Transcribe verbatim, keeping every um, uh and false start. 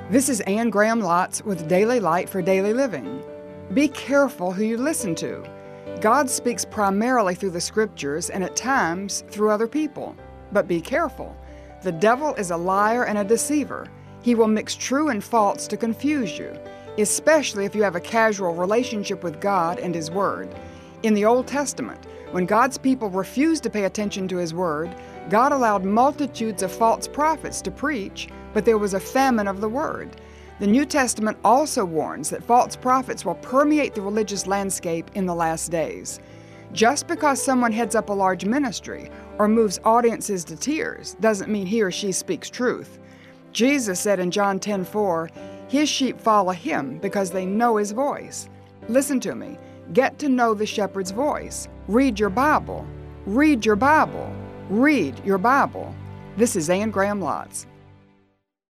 This is Anne Graham Lotz with Daily Light for Daily Living. Be careful who you listen to. God speaks primarily through the Scriptures and at times through other people. But be careful. The devil is a liar and a deceiver. He will mix true and false to confuse you, especially if you have a casual relationship with God and His Word. In the Old Testament, when God's people refused to pay attention to His Word, God allowed multitudes of false prophets to preach, but there was a famine of the Word. The New Testament also warns that false prophets will permeate the religious landscape in the last days. Just because someone heads up a large ministry or moves audiences to tears doesn't mean he or she speaks truth. Jesus said in John ten four, His sheep follow Him because they know His voice. Listen to me. Get to know the shepherd's voice. Read your Bible. Read your Bible. Read your Bible. This is Anne Graham Lotz.